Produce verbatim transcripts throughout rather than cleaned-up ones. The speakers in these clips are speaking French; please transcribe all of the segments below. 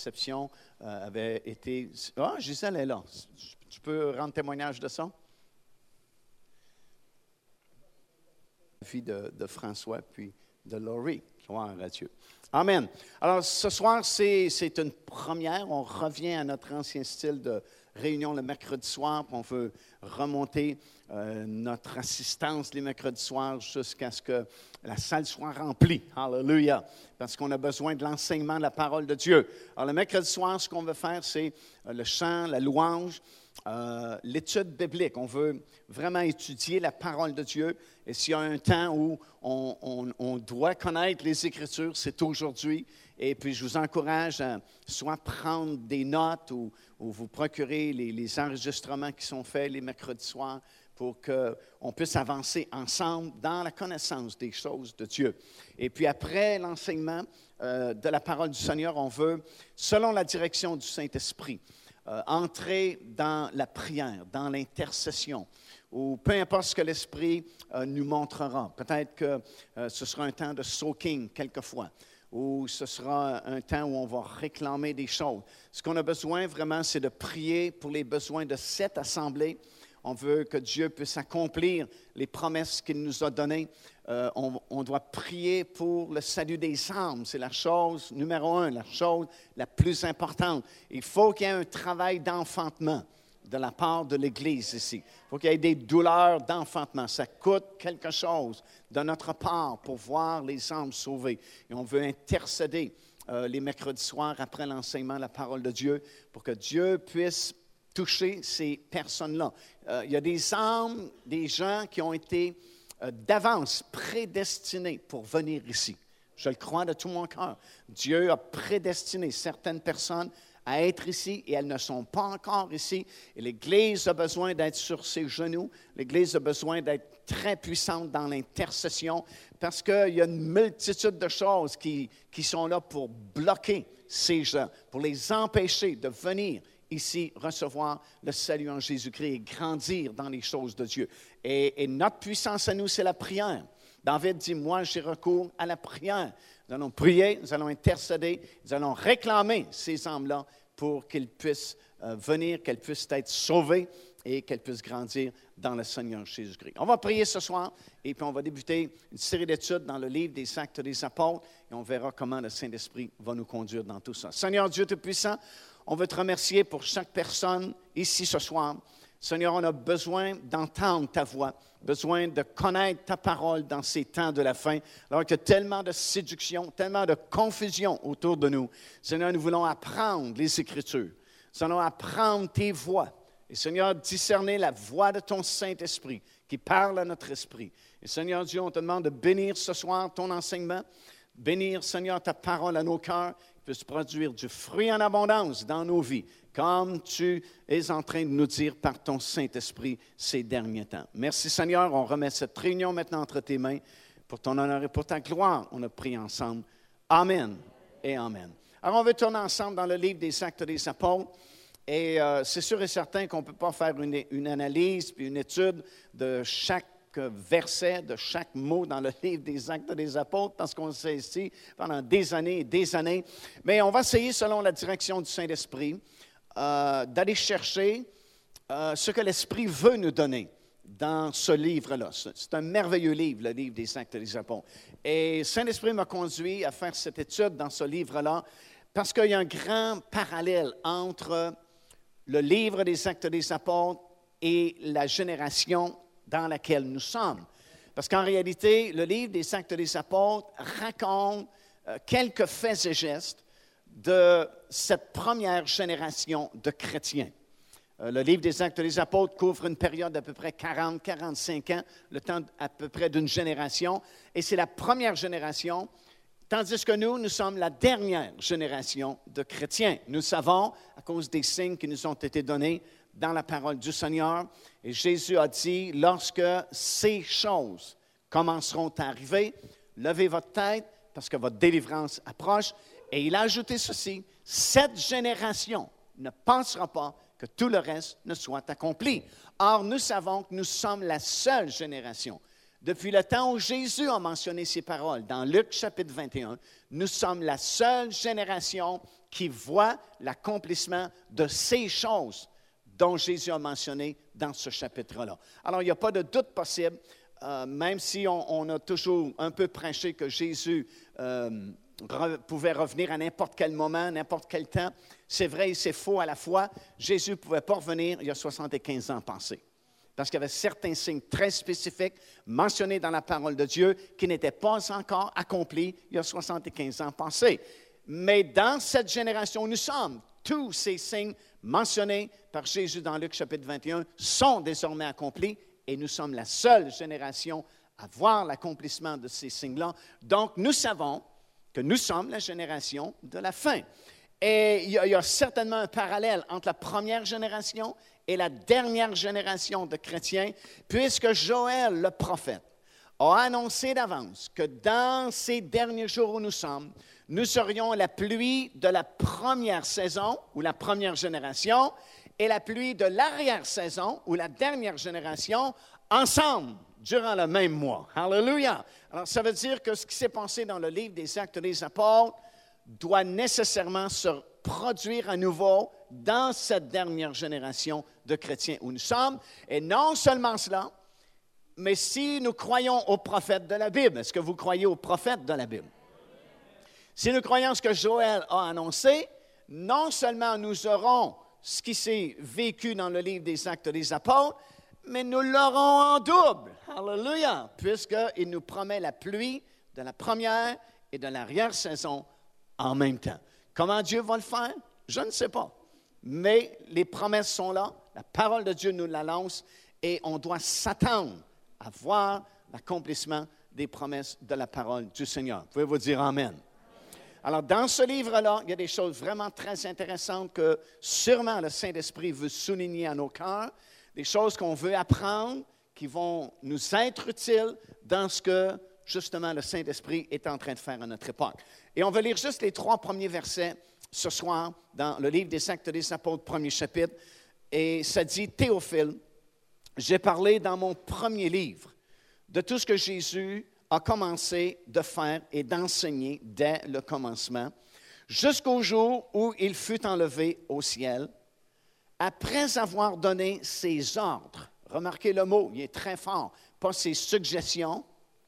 réception euh, avait été... Ah, Gisèle est là. Tu peux rendre témoignage de ça? La fille de, de François, puis de Laurie. Gloire à Dieu. Amen. Alors, ce soir, c'est, c'est une première. On revient à notre ancien style de réunion le mercredi soir. On veut remonter euh, notre assistance les mercredis soirs jusqu'à ce que la salle soit remplie. Alléluia. Parce qu'on a besoin de l'enseignement de la parole de Dieu. Alors, le mercredi soir, ce qu'on veut faire, c'est euh, le chant, la louange, euh, l'étude biblique. On veut vraiment étudier la parole de Dieu. Et s'il y a un temps où on, on, on doit connaître les Écritures, c'est aujourd'hui. Et puis, je vous encourage à soit prendre des notes ou, ou vous procurer les, les enregistrements qui sont faits les mercredis soirs pour qu'on puisse avancer ensemble dans la connaissance des choses de Dieu. Et puis, après l'enseignement euh, de la parole du Seigneur, on veut, selon la direction du Saint-Esprit, euh, entrer dans la prière, dans l'intercession, ou peu importe ce que l'Esprit euh, nous montrera. Peut-être que euh, ce sera un temps de soaking quelquefois, ou ce sera un temps où on va réclamer des choses. Ce qu'on a besoin vraiment, c'est de prier pour les besoins de cette assemblée. On veut que Dieu puisse accomplir les promesses qu'il nous a données. Euh, on, on doit prier pour le salut des âmes. C'est la chose numéro un, la chose la plus importante. Il faut qu'il y ait un travail d'enfantement de la part de l'Église ici. Il faut qu'il y ait des douleurs d'enfantement. Ça coûte quelque chose de notre part pour voir les âmes sauvées. Et on veut intercéder euh, les mercredis soirs après l'enseignement de la parole de Dieu pour que Dieu puisse toucher ces personnes-là. Euh, il y a des âmes, des gens qui ont été euh, d'avance prédestinés pour venir ici. Je le crois de tout mon cœur. Dieu a prédestiné certaines personnes à être ici et elles ne sont pas encore ici. Et l'Église a besoin d'être sur ses genoux. L'Église a besoin d'être très puissante dans l'intercession parce qu'il y a une multitude de choses qui, qui sont là pour bloquer ces gens, pour les empêcher de venir ici recevoir le salut en Jésus-Christ et grandir dans les choses de Dieu. Et, et notre puissance à nous, c'est la prière. David dit, moi, j'ai recours à la prière. Nous allons prier, nous allons intercéder, nous allons réclamer ces âmes-là pour qu'ils puissent euh, venir, qu'elles puissent être sauvées et qu'elles puissent grandir dans le Seigneur Jésus-Christ. On va prier ce soir et puis on va débuter une série d'études dans le livre des Actes des Apôtres et on verra comment le Saint-Esprit va nous conduire dans tout ça. Seigneur Dieu Tout-Puissant, on veut te remercier pour chaque personne ici ce soir. Seigneur, on a besoin d'entendre ta voix, besoin de connaître ta parole dans ces temps de la fin, alors qu'il y a tellement de séduction, tellement de confusion autour de nous. Seigneur, nous voulons apprendre les Écritures. Nous allons apprendre tes voix. Et Seigneur, discerner la voix de ton Saint-Esprit qui parle à notre esprit. Et Seigneur Dieu, on te demande de bénir ce soir ton enseignement, bénir, Seigneur, ta parole à nos cœurs, puisse produire du fruit en abondance dans nos vies, comme tu es en train de nous dire par ton Saint-Esprit ces derniers temps. Merci Seigneur, on remet cette réunion maintenant entre tes mains. Pour ton honneur et pour ta gloire, on a prié ensemble. Amen et Amen. Alors on va tourner ensemble dans le livre des Actes des Apôtres. Et euh, c'est sûr et certain qu'on ne peut pas faire une, une analyse puis une étude de chaque verset, de chaque mot dans le livre des Actes des Apôtres, parce qu'on le sait ici pendant des années et des années. Mais on va essayer, selon la direction du Saint-Esprit, euh, d'aller chercher euh, ce que l'Esprit veut nous donner dans ce livre-là. C'est un merveilleux livre, le livre des Actes des Apôtres. Et Saint-Esprit m'a conduit à faire cette étude dans ce livre-là, parce qu'il y a un grand parallèle entre le livre des Actes des Apôtres et la génération dans laquelle nous sommes. Parce qu'en réalité, le livre des Actes des Apôtres raconte euh, quelques faits et gestes de cette première génération de chrétiens. Euh, le livre des Actes des Apôtres couvre une période d'à peu près quarante à quarante-cinq ans, le temps à peu près d'une génération, et c'est la première génération, tandis que nous, nous sommes la dernière génération de chrétiens. Nous savons, à cause des signes qui nous ont été donnés dans la parole du Seigneur, et Jésus a dit, lorsque ces choses commenceront à arriver, levez votre tête parce que votre délivrance approche. Et il a ajouté ceci, cette génération ne pensera pas que tout le reste ne soit accompli. Or, nous savons que nous sommes la seule génération. Depuis le temps où Jésus a mentionné ces paroles, dans Luc chapitre vingt et un, nous sommes la seule génération qui voient l'accomplissement de ces choses dont Jésus a mentionné dans ce chapitre-là. Alors, il n'y a pas de doute possible, euh, même si on, on a toujours un peu prêché que Jésus euh, re, pouvait revenir à n'importe quel moment, n'importe quel temps. C'est vrai et c'est faux à la fois. Jésus ne pouvait pas revenir il y a soixante-quinze ans passés. Parce qu'il y avait certains signes très spécifiques mentionnés dans la parole de Dieu qui n'étaient pas encore accomplis il y a soixante-quinze ans passés. Mais dans cette génération où nous sommes, tous ces signes mentionnés par Jésus dans Luc chapitre vingt et un sont désormais accomplis et nous sommes la seule génération à voir l'accomplissement de ces signes-là. Donc, nous savons que nous sommes la génération de la fin. Et il y a, il y a certainement un parallèle entre la première génération et la dernière génération de chrétiens, puisque Joël, le prophète, a annoncé d'avance que dans ces derniers jours où nous sommes, nous aurions la pluie de la première saison ou la première génération et la pluie de l'arrière-saison ou la dernière génération ensemble durant le même mois. Hallelujah! Alors, ça veut dire que ce qui s'est passé dans le livre des Actes des Apôtres doit nécessairement se produire à nouveau dans cette dernière génération de chrétiens où nous sommes. Et non seulement cela, mais si nous croyons aux prophètes de la Bible, est-ce que vous croyez aux prophètes de la Bible? Si nous croyons ce que Joël a annoncé, non seulement nous aurons ce qui s'est vécu dans le livre des Actes des Apôtres, mais nous l'aurons en double. Alléluia! Puisqu'il nous promet la pluie de la première et de l'arrière-saison en même temps. Comment Dieu va le faire? Je ne sais pas. Mais les promesses sont là, la parole de Dieu nous la lance et on doit s'attendre à voir l'accomplissement des promesses de la parole du Seigneur. Pouvez-vous dire Amen? Alors, dans ce livre-là, il y a des choses vraiment très intéressantes que sûrement le Saint-Esprit veut souligner à nos cœurs, des choses qu'on veut apprendre, qui vont nous être utiles dans ce que, justement, le Saint-Esprit est en train de faire à notre époque. Et on va lire juste les trois premiers versets ce soir dans le livre des Actes des Apôtres, premier chapitre. Et ça dit, « Théophile, j'ai parlé dans mon premier livre de tout ce que Jésus a commencé de faire et d'enseigner dès le commencement, jusqu'au jour où il fut enlevé au ciel, après avoir donné ses ordres. » Remarquez le mot, il est très fort. Pas ses suggestions,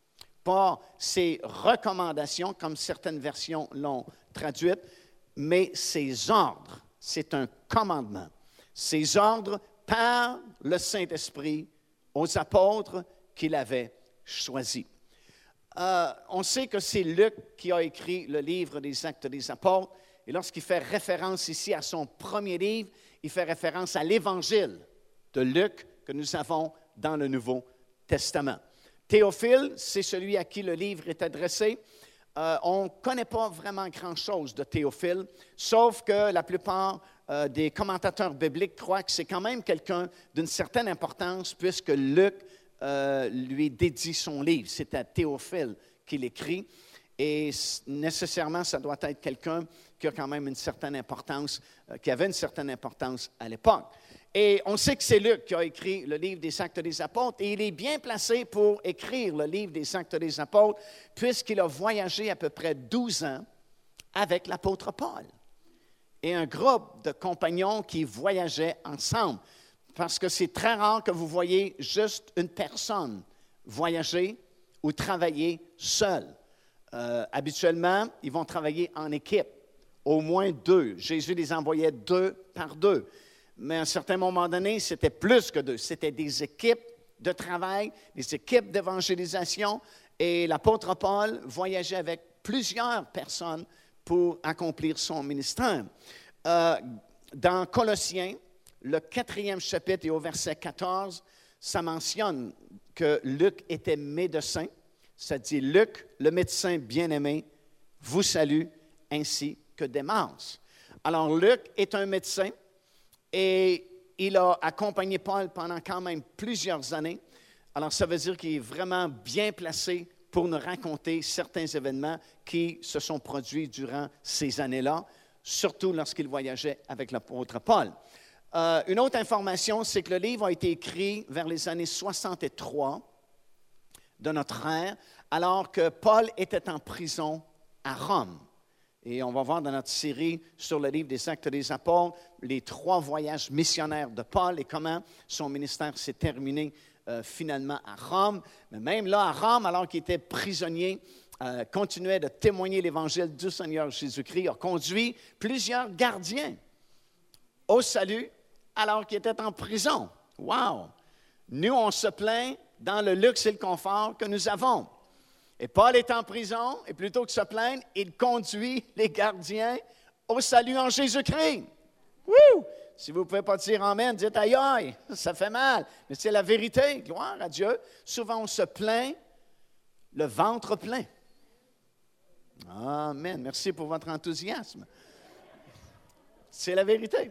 pas ses recommandations, comme certaines versions l'ont traduite, mais ses ordres. C'est un commandement. Ses ordres par le Saint-Esprit aux apôtres qu'il avait choisis. Euh, on sait que c'est Luc qui a écrit le livre des Actes des Apôtres, et lorsqu'il fait référence ici à son premier livre, il fait référence à l'Évangile de Luc que nous avons dans le Nouveau Testament. Théophile, c'est celui à qui le livre est adressé. Euh, on ne connaît pas vraiment grand-chose de Théophile, sauf que la plupart euh, des commentateurs bibliques croient que c'est quand même quelqu'un d'une certaine importance, puisque Luc euh, lui dédie son livre. C'est à Théophile qu'il écrit, et nécessairement, ça doit être quelqu'un qui a quand même une certaine importance, euh, qui avait une certaine importance à l'époque. Et on sait que c'est Luc qui a écrit le livre des Actes des Apôtres, et il est bien placé pour écrire le livre des Actes des Apôtres, puisqu'il a voyagé à peu près douze ans avec l'apôtre Paul et un groupe de compagnons qui voyageaient ensemble. Parce que c'est très rare que vous voyez juste une personne voyager ou travailler seule. Euh, habituellement, ils vont travailler en équipe, au moins deux. Jésus les envoyait deux par deux. Mais à un certain moment donné, c'était plus que deux. C'était des équipes de travail, des équipes d'évangélisation. Et l'apôtre Paul voyageait avec plusieurs personnes pour accomplir son ministère. Euh, dans Colossiens, le quatrième chapitre et au verset quatorze, ça mentionne que Luc était médecin. Ça dit, Luc, le médecin bien-aimé, vous salue, ainsi que Démas. Alors, Luc est un médecin. Et il a accompagné Paul pendant quand même plusieurs années. Alors, ça veut dire qu'il est vraiment bien placé pour nous raconter certains événements qui se sont produits durant ces années-là, surtout lorsqu'il voyageait avec l'apôtre Paul. Euh, une autre information, c'est que le livre a été écrit vers les années soixante-trois de notre ère, alors que Paul était en prison à Rome. Et on va voir dans notre série sur le livre des Actes des Apôtres les trois voyages missionnaires de Paul et comment son ministère s'est terminé euh, finalement à Rome. Mais même là, à Rome, alors qu'il était prisonnier, euh, continuait de témoigner l'Évangile du Seigneur Jésus-Christ, a conduit plusieurs gardiens au salut alors qu'il était en prison. Wow! Nous, on se plaint dans le luxe et le confort que nous avons. Et Paul est en prison, et plutôt que de se plaindre, il conduit les gardiens au salut en Jésus-Christ. Wouh! Si vous ne pouvez pas dire amen, dites aïe aïe, ça fait mal. Mais c'est la vérité, gloire à Dieu. Souvent, on se plaint, le ventre plein. Amen. Merci pour votre enthousiasme. C'est la vérité.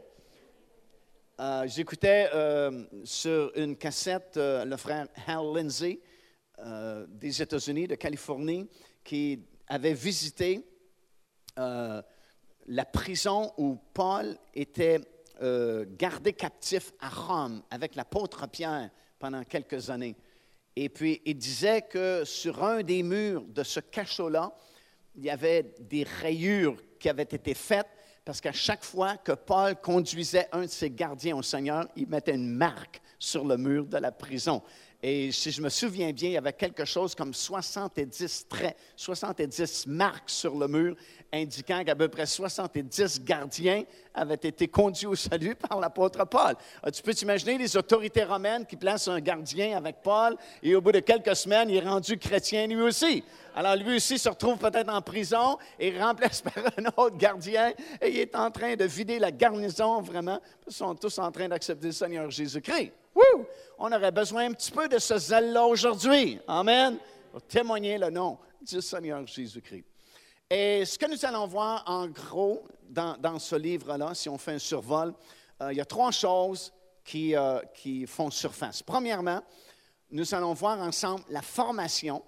Euh, j'écoutais euh, sur une cassette euh, le frère Hal Lindsey euh, des États-Unis, de Californie, qui avait visité euh, la prison où Paul était euh, gardé captif à Rome avec l'apôtre Pierre pendant quelques années. Et puis, il disait que sur un des murs de ce cachot-là, il y avait des rayures qui avaient été faites parce qu'à chaque fois que Paul conduisait un de ses gardiens au Seigneur, il mettait une marque sur le mur de la prison. Et si je me souviens bien, il y avait quelque chose comme soixante-dix traits, soixante-dix marques sur le mur, indiquant qu'à peu près soixante-dix gardiens avaient été conduits au salut par l'apôtre Paul. Alors, tu peux t'imaginer les autorités romaines qui placent un gardien avec Paul, et au bout de quelques semaines, il est rendu chrétien lui aussi. Alors, lui aussi se retrouve peut-être en prison et remplace par un autre gardien, et il est en train de vider la garnison, vraiment. Ils sont tous en train d'accepter le Seigneur Jésus-Christ. Wouh! On aurait besoin un petit peu de ce zèle-là aujourd'hui. Amen. Pour témoigner le nom du Seigneur Jésus-Christ. Et ce que nous allons voir en gros dans, dans ce livre-là, si on fait un survol, euh, il y a trois choses qui, euh, qui font surface. Premièrement, nous allons voir ensemble la formation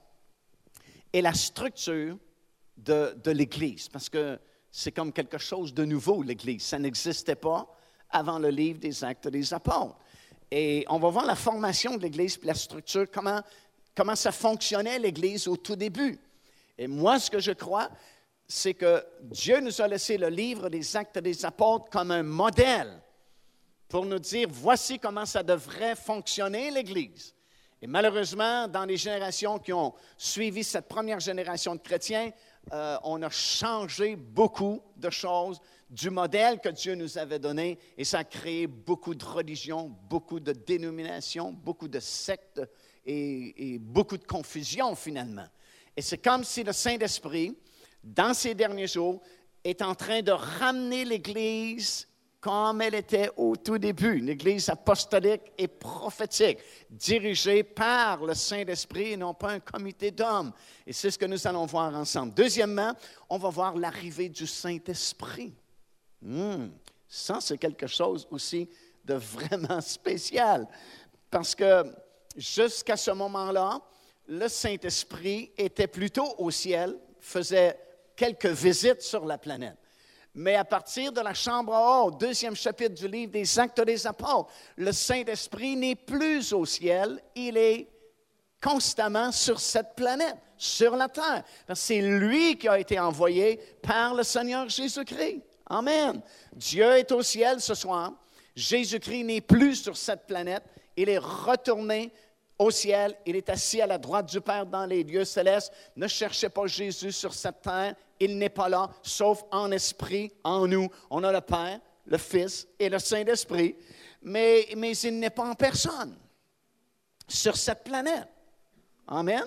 et la structure de, de l'Église, parce que c'est comme quelque chose de nouveau, l'Église. Ça n'existait pas avant le livre des Actes des Apôtres. Et on va voir la formation de l'Église, puis la structure, comment, comment ça fonctionnait l'Église au tout début. Et moi, ce que je crois, c'est que Dieu nous a laissé le livre des Actes des Apôtres comme un modèle pour nous dire, voici comment ça devrait fonctionner l'Église. Et malheureusement, dans les générations qui ont suivi cette première génération de chrétiens, euh, on a changé beaucoup de choses du modèle que Dieu nous avait donné, et ça a créé beaucoup de religions, beaucoup de dénominations, beaucoup de sectes et, et beaucoup de confusion finalement. Et c'est comme si le Saint-Esprit, dans ces derniers jours, est en train de ramener l'Église comme elle était au tout début, une Église apostolique et prophétique, dirigée par le Saint-Esprit et non pas un comité d'hommes. Et c'est ce que nous allons voir ensemble. Deuxièmement, on va voir l'arrivée du Saint-Esprit. Hum, ça, c'est quelque chose aussi de vraiment spécial, parce que jusqu'à ce moment-là, le Saint-Esprit était plutôt au ciel, faisait quelques visites sur la planète. Mais à partir de la chambre haute, deuxième chapitre du livre des Actes des Apôtres, le Saint-Esprit n'est plus au ciel, il est constamment sur cette planète, sur la terre. Parce que c'est lui qui a été envoyé par le Seigneur Jésus-Christ. Amen. Dieu est au ciel ce soir. Jésus-Christ n'est plus sur cette planète. Il est retourné au ciel. Il est assis à la droite du Père dans les lieux célestes. Ne cherchez pas Jésus sur cette terre. Il n'est pas là, sauf en esprit, en nous. On a le Père, le Fils et le Saint-Esprit. Mais, mais il n'est pas en personne sur cette planète. Amen.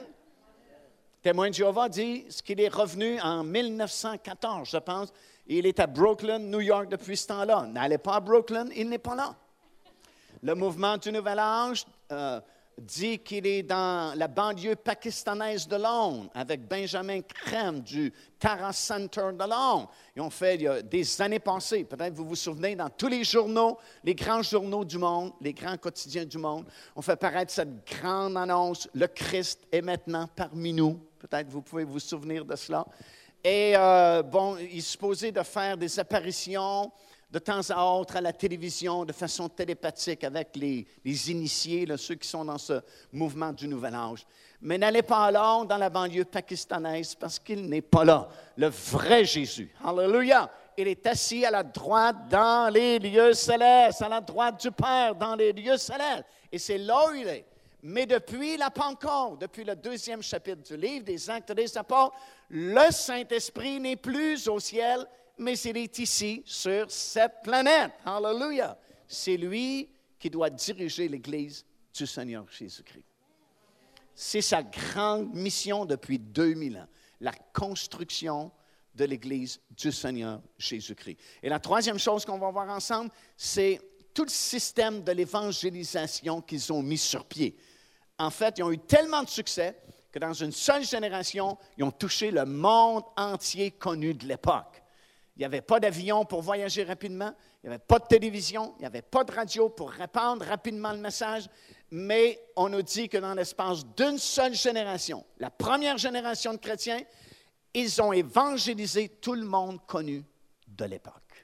Témoin de Jéhovah dit qu'il est revenu en mille neuf cent quatorze, je pense. Il est à Brooklyn, New York depuis ce temps-là. N'allez pas à Brooklyn, il n'est pas là. Le mouvement du Nouvel Âge euh, dit qu'il est dans la banlieue pakistanaise de Londres avec Benjamin Crème du Tara Center de Londres. Ils ont fait il y a des années passées, peut-être vous vous souvenez, dans tous les journaux, les grands journaux du monde, les grands quotidiens du monde, on fait paraître cette grande annonce, le Christ est maintenant parmi nous. Peut-être vous pouvez vous souvenir de cela. Et euh, bon, il est supposé de faire des apparitions de temps à autre à la télévision de façon télépathique avec les, les initiés, là, ceux qui sont dans ce mouvement du Nouvel Âge. Mais n'allez pas alors dans la banlieue pakistanaise parce qu'il n'est pas là. Le vrai Jésus, hallelujah, il est assis à la droite dans les lieux célestes, à la droite du Père dans les lieux célestes. Et c'est là où il est. Mais depuis la Pentecôte, depuis le deuxième chapitre du livre des Actes des Apôtres, le Saint-Esprit n'est plus au ciel, mais il est ici sur cette planète. Hallelujah. C'est lui qui doit diriger l'Église du Seigneur Jésus-Christ. C'est sa grande mission depuis deux mille ans, la construction de l'Église du Seigneur Jésus-Christ. Et la troisième chose qu'on va voir ensemble, c'est tout le système de l'évangélisation qu'ils ont mis sur pied. En fait, ils ont eu tellement de succès que dans une seule génération, ils ont touché le monde entier connu de l'époque. Il n'y avait pas d'avion pour voyager rapidement, il n'y avait pas de télévision, il n'y avait pas de radio pour répandre rapidement le message, mais on nous dit que dans l'espace d'une seule génération, la première génération de chrétiens, ils ont évangélisé tout le monde connu de l'époque.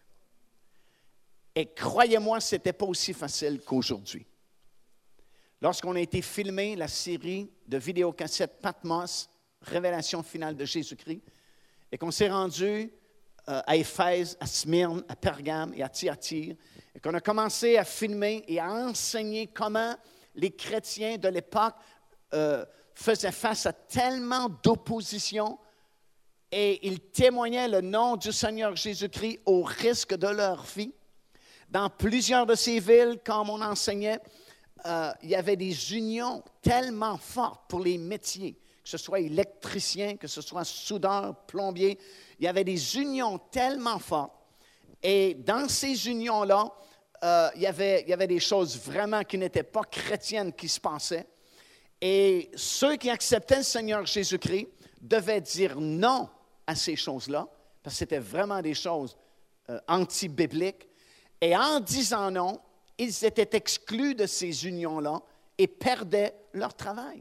Et croyez-moi, ce n'était pas aussi facile qu'aujourd'hui. Lorsqu'on a été filmé la série de vidéocassettes Patmos, Révélation finale de Jésus-Christ, et qu'on s'est rendu euh, à Éphèse, à Smyrne, à Pergame et à Thyatire, et qu'on a commencé à filmer et à enseigner comment les chrétiens de l'époque euh, faisaient face à tellement d'opposition et ils témoignaient le nom du Seigneur Jésus-Christ au risque de leur vie. Dans plusieurs de ces villes, comme on enseignait, euh, il y avait des unions tellement fortes pour les métiers, que ce soit électricien, que ce soit soudeur, plombier. Il y avait des unions tellement fortes. Et dans ces unions-là, euh, il y avait, il y avait des choses vraiment qui n'étaient pas chrétiennes qui se passaient. Et ceux qui acceptaient le Seigneur Jésus-Christ devaient dire non à ces choses-là, parce que c'était vraiment des choses euh, anti-bibliques. Et en disant non, ils étaient exclus de ces unions-là et perdaient leur travail.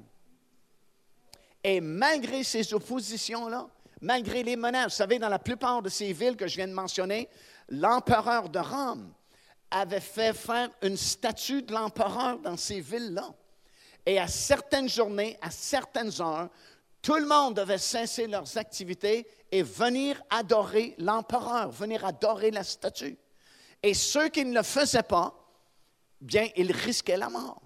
Et malgré ces oppositions-là, malgré les menaces, vous savez, dans la plupart de ces villes que je viens de mentionner, l'empereur de Rome avait fait faire une statue de l'empereur dans ces villes-là. Et à certaines journées, à certaines heures, tout le monde devait cesser leurs activités et venir adorer l'empereur, venir adorer la statue. Et ceux qui ne le faisaient pas, bien, ils risquaient la mort.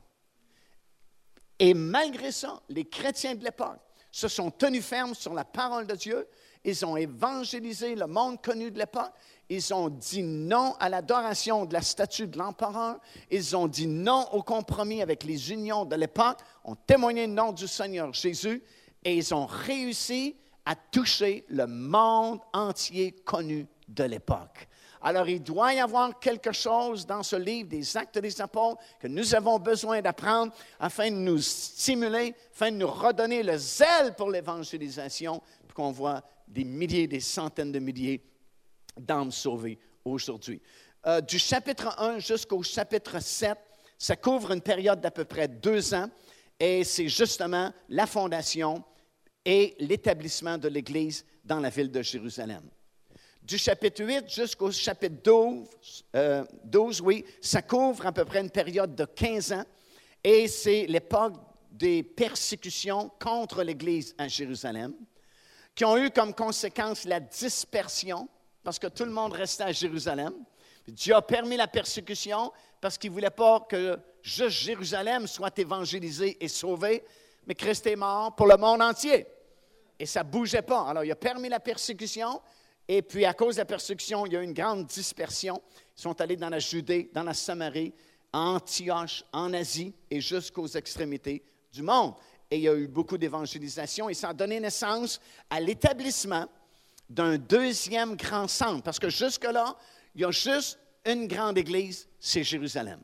Et malgré ça, les chrétiens de l'époque se sont tenus fermes sur la parole de Dieu. Ils ont évangélisé le monde connu de l'époque. Ils ont dit non à l'adoration de la statue de l'empereur. Ils ont dit non au compromis avec les unions de l'époque. Ont témoigné le nom du Seigneur Jésus. Et ils ont réussi à toucher le monde entier connu de l'époque. Alors, il doit y avoir quelque chose dans ce livre des Actes des Apôtres que nous avons besoin d'apprendre afin de nous stimuler, afin de nous redonner le zèle pour l'évangélisation, pour qu'on voit des milliers, des centaines de milliers d'âmes sauvées aujourd'hui. Euh, du chapitre un jusqu'au chapitre sept, ça couvre une période d'à peu près deux ans et c'est justement la fondation et l'établissement de l'Église dans la ville de Jérusalem. Du chapitre huit jusqu'au chapitre douze, euh, douze, oui, ça couvre à peu près une période de quinze ans et c'est l'époque des persécutions contre l'Église à Jérusalem qui ont eu comme conséquence la dispersion parce que tout le monde restait à Jérusalem. Dieu a permis la persécution parce qu'il ne voulait pas que juste Jérusalem soit évangélisé et sauvé, mais Christ est mort pour le monde entier. Et ça ne bougeait pas. Alors, il a permis la persécution. Et puis, à cause de la persécution, il y a eu une grande dispersion. Ils sont allés dans la Judée, dans la Samarie, en Antioche, en Asie et jusqu'aux extrémités du monde. Et il y a eu beaucoup d'évangélisation et ça a donné naissance à l'établissement d'un deuxième grand centre. Parce que jusque-là, il y a juste une grande église, c'est Jérusalem.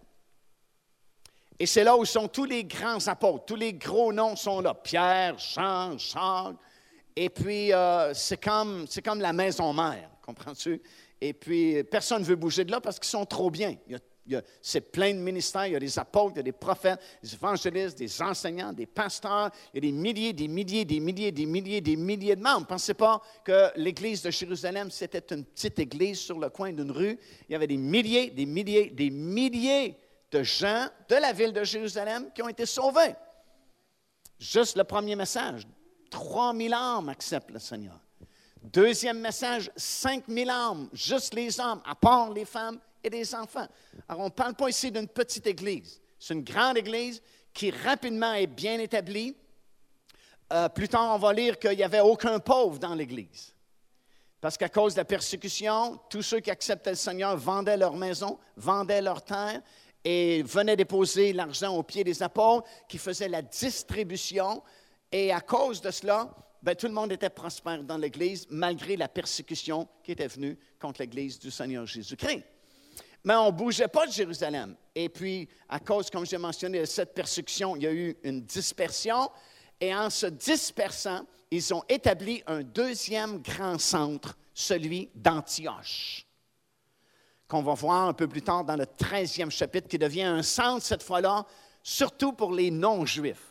Et c'est là où sont tous les grands apôtres, tous les gros noms sont là. Pierre, Jean, Jacques. Et puis, euh, c'est comme, c'est comme la maison mère, comprends-tu? Et puis, personne ne veut bouger de là parce qu'ils sont trop bien. Il y a, il y a, c'est plein de ministères, il y a des apôtres, il y a des prophètes, des évangélistes, des enseignants, des pasteurs. Il y a des milliers, des milliers, des milliers, des milliers, des milliers de membres. Ne pensez pas que l'église de Jérusalem, c'était une petite église sur le coin d'une rue. Il y avait des milliers, des milliers, des milliers de gens de la ville de Jérusalem qui ont été sauvés. Juste le premier message, trois mille âmes acceptent le Seigneur. Deuxième message, cinq mille âmes, juste les hommes, à part les femmes et les enfants. Alors, on ne parle pas ici d'une petite église. C'est une grande église qui rapidement est bien établie. Euh, plus tard, on va lire qu'il n'y avait aucun pauvre dans l'église. Parce qu'à cause de la persécution, tous ceux qui acceptaient le Seigneur vendaient leur maison, vendaient leur terre et venaient déposer l'argent aux pieds des apôtres qui faisaient la distribution. Et à cause de cela, bien, tout le monde était prospère dans l'Église, malgré la persécution qui était venue contre l'Église du Seigneur Jésus-Christ. Mais on ne bougeait pas de Jérusalem. Et puis, à cause, comme j'ai mentionné, de cette persécution, il y a eu une dispersion. Et en se dispersant, ils ont établi un deuxième grand centre, celui d'Antioche, qu'on va voir un peu plus tard dans le treizième chapitre, qui devient un centre, cette fois-là, surtout pour les non-juifs.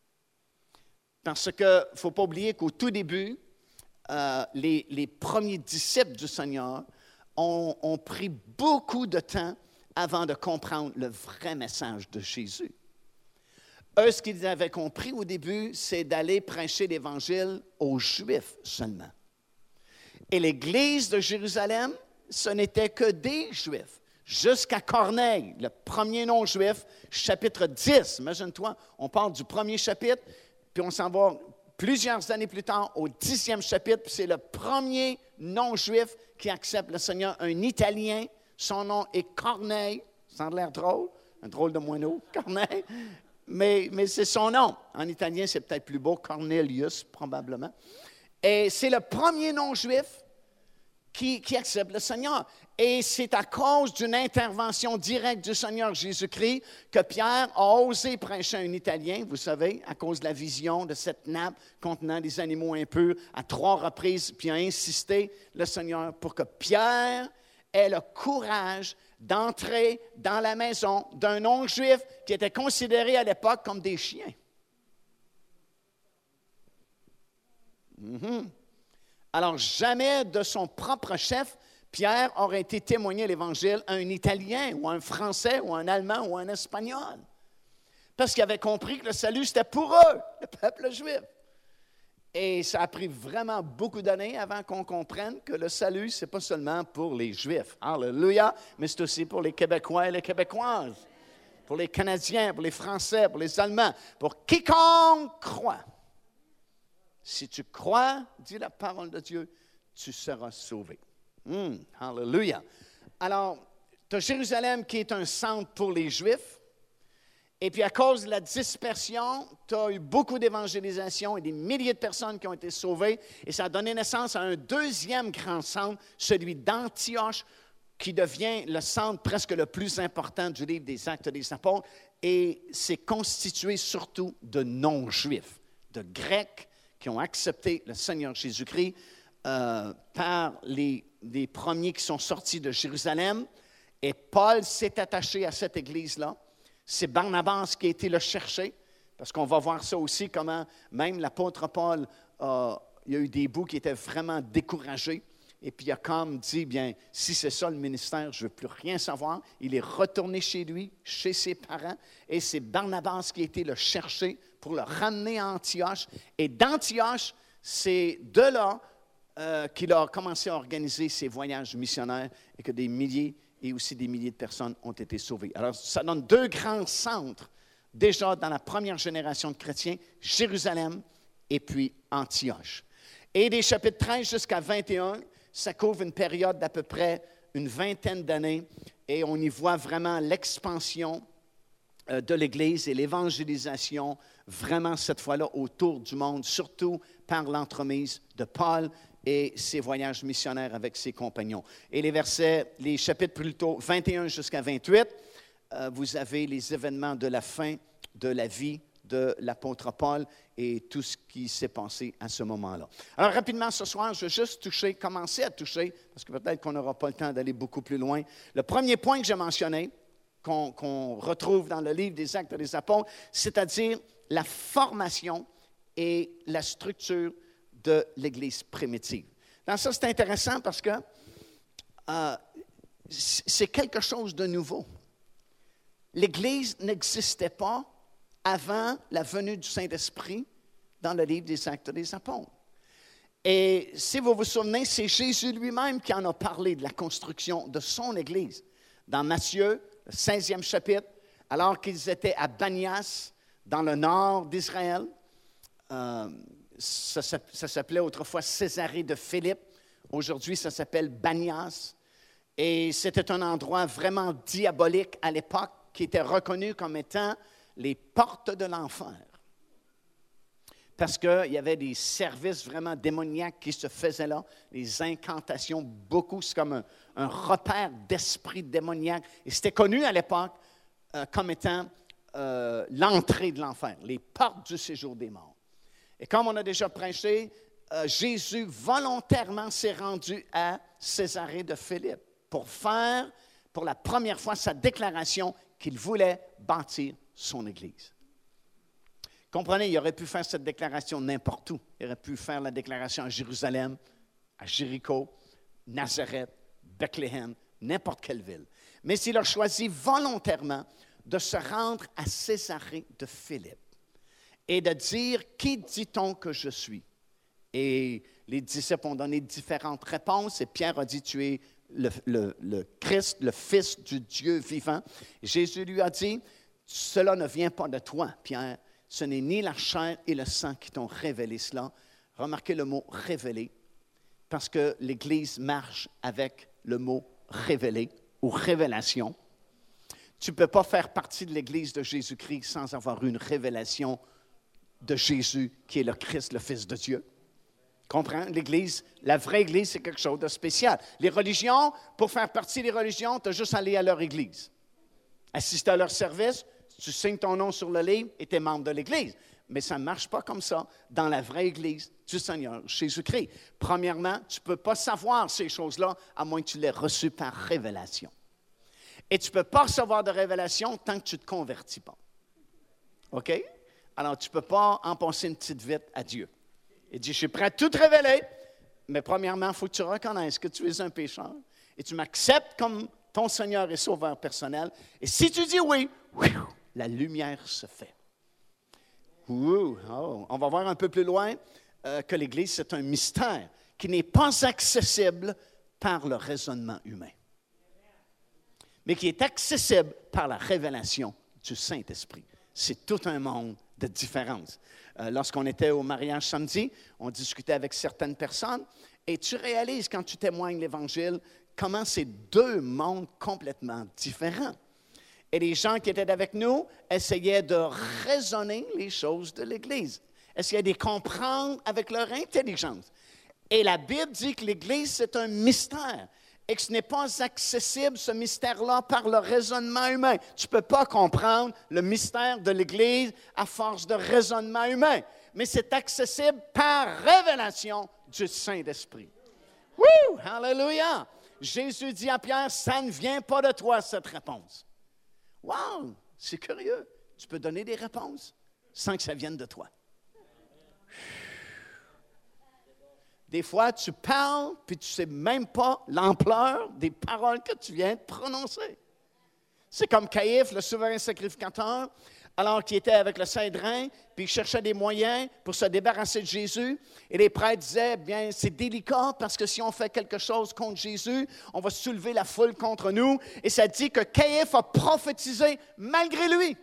Parce qu'il ne faut pas oublier qu'au tout début, euh, les, les premiers disciples du Seigneur ont, ont pris beaucoup de temps avant de comprendre le vrai message de Jésus. Eux, ce qu'ils avaient compris au début, c'est d'aller prêcher l'Évangile aux Juifs seulement. Et l'Église de Jérusalem, ce n'était que des Juifs. Jusqu'à Corneille, le premier non-juif, chapitre dix. Imagine-toi, on parle du premier chapitre, puis on s'en va plusieurs années plus tard au dixième chapitre, puis c'est le premier non-juif qui accepte le Seigneur, un Italien. Son nom est Corneille. Ça a l'air drôle, un drôle de moineau, Corneille. Mais, mais c'est son nom. En italien, c'est peut-être plus beau, Cornelius, probablement. Et c'est le premier non-juif qui, qui accepte le Seigneur. Et c'est à cause d'une intervention directe du Seigneur Jésus-Christ que Pierre a osé prêcher un Italien, vous savez, à cause de la vision de cette nappe contenant des animaux impurs à trois reprises, puis a insisté le Seigneur pour que Pierre ait le courage d'entrer dans la maison d'un non-juif qui était considéré à l'époque comme des chiens. Mm-hmm. Alors, jamais de son propre chef, Pierre aurait été témoigner l'Évangile à un Italien ou à un Français ou à un Allemand ou à un Espagnol. Parce qu'il avait compris que le salut, c'était pour eux, le peuple juif. Et ça a pris vraiment beaucoup d'années avant qu'on comprenne que le salut, ce n'est pas seulement pour les Juifs. Alléluia! Mais c'est aussi pour les Québécois et les Québécoises, pour les Canadiens, pour les Français, pour les Allemands, pour quiconque croit. Si tu crois, dit la parole de Dieu, tu seras sauvé. Mmh, alléluia! Alors, tu as Jérusalem qui est un centre pour les Juifs. Et puis, à cause de la dispersion, tu as eu beaucoup d'évangélisation et des milliers de personnes qui ont été sauvées. Et ça a donné naissance à un deuxième grand centre, celui d'Antioche, qui devient le centre presque le plus important du livre des Actes des Apôtres. Et c'est constitué surtout de non-juifs, de Grecs qui ont accepté le Seigneur Jésus-Christ euh, par les, les premiers qui sont sortis de Jérusalem. Et Paul s'est attaché à cette église-là. C'est Barnabas qui a été le chercher, parce qu'on va voir ça aussi, comment même l'apôtre Paul, euh, il y a eu des bouts qui étaient vraiment découragés. Et puis il a comme dit, bien, si c'est ça le ministère, je ne veux plus rien savoir. Il est retourné chez lui, chez ses parents, et c'est Barnabas qui a été le chercher pour le ramener à Antioche. Et d'Antioche, c'est de là euh, qu'il a commencé à organiser ses voyages missionnaires et que des milliers et aussi des milliers de personnes ont été sauvées. Alors, ça donne deux grands centres, déjà dans la première génération de chrétiens, Jérusalem et puis Antioche. Et des chapitres treize jusqu'à vingt et un, ça couvre une période d'à peu près une vingtaine d'années et on y voit vraiment l'expansion de l'Église et l'évangélisation, vraiment cette fois-là autour du monde, surtout par l'entremise de Paul et ses voyages missionnaires avec ses compagnons. Et les versets, les chapitres plutôt vingt et un jusqu'à vingt-huit, euh, vous avez les événements de la fin de la vie de l'apôtre Paul et tout ce qui s'est passé à ce moment-là. Alors rapidement ce soir, je vais juste toucher, commencer à toucher, parce que peut-être qu'on n'aura pas le temps d'aller beaucoup plus loin. Le premier point que j'ai mentionné, qu'on, qu'on retrouve dans le livre des Actes des Apôtres, c'est-à-dire la formation et la structure de l'Église primitive. Dans ça, c'est intéressant parce que euh, c'est quelque chose de nouveau. L'Église n'existait pas avant la venue du Saint-Esprit dans le livre des Actes des Apôtres. Et si vous vous souvenez, c'est Jésus lui-même qui en a parlé de la construction de son Église. Dans Matthieu, le seizième chapitre, alors qu'ils étaient à Banias, dans le nord d'Israël, euh, ça, ça s'appelait autrefois Césarée de Philippe. Aujourd'hui, ça s'appelle Banias. Et c'était un endroit vraiment diabolique à l'époque qui était reconnu comme étant les portes de l'enfer. Parce qu'il y avait des services vraiment démoniaques qui se faisaient là, des incantations, beaucoup. C'est comme un, un repère d'esprit démoniaque. Et c'était connu à l'époque euh, comme étant euh, l'entrée de l'enfer, les portes du séjour des morts. Et comme on a déjà prêché, euh, Jésus volontairement s'est rendu à Césarée de Philippe pour faire, pour la première fois, sa déclaration qu'il voulait bâtir son Église. Comprenez, il aurait pu faire cette déclaration n'importe où. Il aurait pu faire la déclaration à Jérusalem, à Jéricho, Nazareth, Bethléem, n'importe quelle ville. Mais il a choisi volontairement de se rendre à Césarée de Philippe et de dire « Qui dit-on que je suis ?» Et les disciples ont donné différentes réponses et Pierre a dit « Tu es le, le, le Christ, le Fils du Dieu vivant. » Jésus lui a dit « Cela ne vient pas de toi, Pierre. Ce n'est ni la chair et le sang qui t'ont révélé cela. » Remarquez le mot « révélé » parce que l'Église marche avec le mot « révélé » ou « révélation ». Tu ne peux pas faire partie de l'Église de Jésus-Christ sans avoir une révélation de Jésus qui est le Christ, le Fils de Dieu. Comprends? L'Église, la vraie Église, c'est quelque chose de spécial. Les religions, pour faire partie des religions, tu as juste à aller à leur Église. Assister à leur service, tu signes ton nom sur le livre et tu es membre de l'Église. Mais ça ne marche pas comme ça dans la vraie Église du Seigneur Jésus-Christ. Premièrement, tu ne peux pas savoir ces choses-là à moins que tu les reçues par révélation. Et tu ne peux pas recevoir de révélation tant que tu ne te convertis pas. OK? Alors, tu ne peux pas en passer une petite vite à Dieu. Il dit, je suis prêt à tout te révéler, mais premièrement, il faut que tu reconnaisses que tu es un pécheur et tu m'acceptes comme ton Seigneur et Sauveur personnel. Et si tu dis oui, la lumière se fait. Ouh, oh, on va voir un peu plus loin euh, que l'Église, c'est un mystère qui n'est pas accessible par le raisonnement humain, mais qui est accessible par la révélation du Saint-Esprit. C'est tout un monde de différence. Euh, lorsqu'on était au mariage samedi, on discutait avec certaines personnes et tu réalises quand tu témoignes l'Évangile comment c'est deux mondes complètement différents. Et les gens qui étaient avec nous essayaient de raisonner les choses de l'Église, essayaient de les comprendre avec leur intelligence. Et la Bible dit que l'Église, c'est un mystère et que ce n'est pas accessible, ce mystère-là, par le raisonnement humain. Tu ne peux pas comprendre le mystère de l'Église à force de raisonnement humain, mais c'est accessible par révélation du Saint-Esprit. Wouh! Hallelujah! Jésus dit à Pierre, ça ne vient pas de toi, cette réponse. Wow! C'est curieux. Tu peux donner des réponses sans que ça vienne de toi. Des fois, tu parles, puis tu ne sais même pas l'ampleur des paroles que tu viens de prononcer. C'est comme Caïphe, le souverain sacrificateur, alors qu'il était avec le Sanhédrin, puis il cherchait des moyens pour se débarrasser de Jésus. Et les prêtres disaient, bien, c'est délicat, parce que si on fait quelque chose contre Jésus, on va soulever la foule contre nous. Et ça dit que Caïphe a prophétisé malgré lui.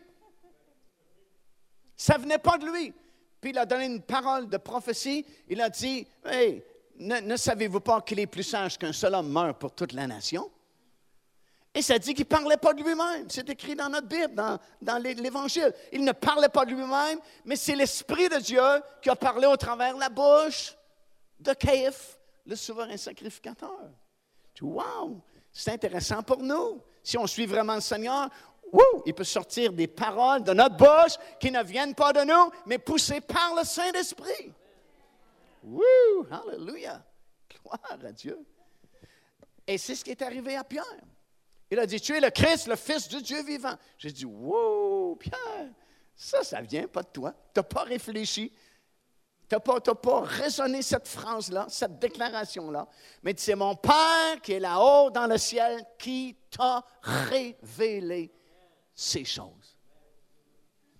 Ça ne venait pas de lui. Puis il a donné une parole de prophétie. Il a dit, « Hey, ne, ne savez-vous pas qu'il est plus sage qu'un seul homme meurt pour toute la nation? » Et ça dit qu'il ne parlait pas de lui-même. C'est écrit dans notre Bible, dans, dans l'Évangile. Il ne parlait pas de lui-même, mais c'est l'Esprit de Dieu qui a parlé au travers de la bouche de Caïphe, le souverain sacrificateur. Tu dis, wow, c'est intéressant pour nous. Si on suit vraiment le Seigneur, Wouh! Il peut sortir des paroles de notre bouche qui ne viennent pas de nous, mais poussées par le Saint-Esprit. Wouh! Alléluia! Gloire à Dieu. Et c'est ce qui est arrivé à Pierre. Il a dit, tu es le Christ, le Fils du Dieu vivant. J'ai dit, wow, Pierre, ça, ça ne vient pas de toi. Tu n'as pas réfléchi. Tu n'as pas, t'as pas raisonné cette phrase-là, cette déclaration-là. Mais c'est mon Père qui est là-haut dans le ciel qui t'a révélé ces choses.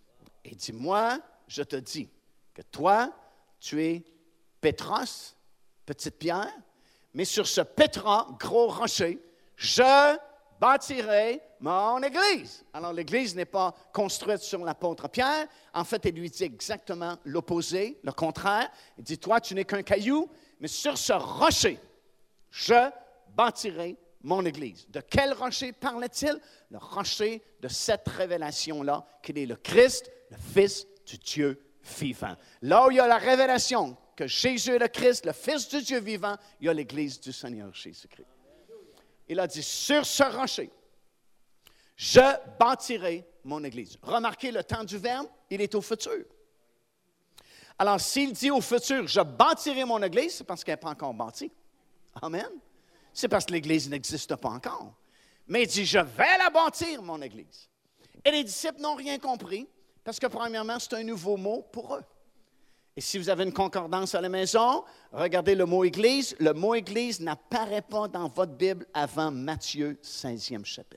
il dit, moi, je te dis que toi, tu es Pétros, petite pierre, mais sur ce Pétra, gros rocher, je bâtirai mon Église. Alors, l'Église n'est pas construite sur l'apôtre Pierre. En fait, il lui dit exactement l'opposé, le contraire. Il dit, toi, tu n'es qu'un caillou, mais sur ce rocher, je bâtirai mon Église. De quel rocher parlait-il? Le rocher de cette révélation-là, qu'il est le Christ, le Fils du Dieu vivant. Là où il y a la révélation que Jésus est le Christ, le Fils du Dieu vivant, il y a l'Église du Seigneur Jésus-Christ. Il a dit, sur ce rocher, je bâtirai mon Église. Remarquez le temps du verbe, il est au futur. Alors, s'il dit au futur, je bâtirai mon Église, c'est parce qu'elle n'est pas encore bâtie. Amen. C'est parce que l'Église n'existe pas encore. Mais il dit, je vais la bâtir, mon Église. Et les disciples n'ont rien compris, parce que premièrement, c'est un nouveau mot pour eux. Et si vous avez une concordance à la maison, regardez le mot « Église ». Le mot « Église » n'apparaît pas dans votre Bible avant Matthieu seizième chapitre.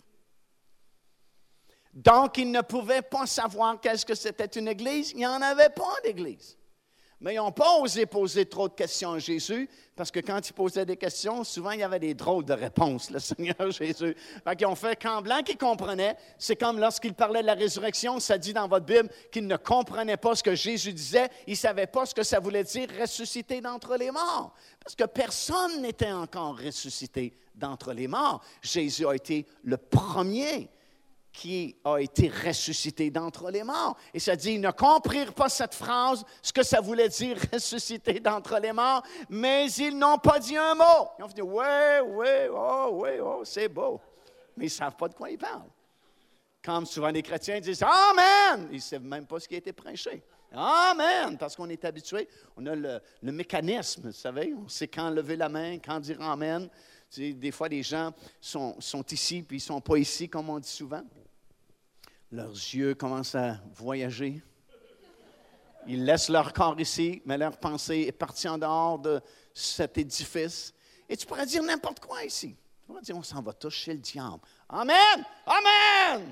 Donc, ils ne pouvaient pas savoir qu'est-ce que c'était une Église. Il n'y en avait pas d'Église. Mais ils n'ont pas osé poser trop de questions à Jésus, parce que quand ils posaient des questions, souvent il y avait des drôles de réponses, le Seigneur Jésus. Fait qu'ils ont fait camp blanc qu'ils comprenaient. C'est comme lorsqu'il parlait de la résurrection, ça dit dans votre Bible qu'ils ne comprenaient pas ce que Jésus disait. Ils ne savaient pas ce que ça voulait dire ressusciter d'entre les morts. Parce que personne n'était encore ressuscité d'entre les morts. Jésus a été le premier qui a été ressuscité d'entre les morts. Et ça dit, ils ne comprirent pas cette phrase, ce que ça voulait dire ressuscité d'entre les morts, mais ils n'ont pas dit un mot. Ils ont dit, oui, oui, oh, oui, oh, c'est beau. Mais ils ne savent pas de quoi ils parlent. Comme souvent les chrétiens disent, Amen! Ils ne savent même pas ce qui a été prêché. Amen! Parce qu'on est habitué, on a le, le mécanisme, vous savez, on sait quand lever la main, quand dire Amen. Tu sais, des fois, les gens sont, sont ici, puis ils ne sont pas ici, comme on dit souvent. Leurs yeux commencent à voyager. Ils laissent leur corps ici, mais leur pensée est partie en dehors de cet édifice. Et tu pourrais dire n'importe quoi ici. Tu pourrais dire, on s'en va tous chez le diable. Amen! Amen!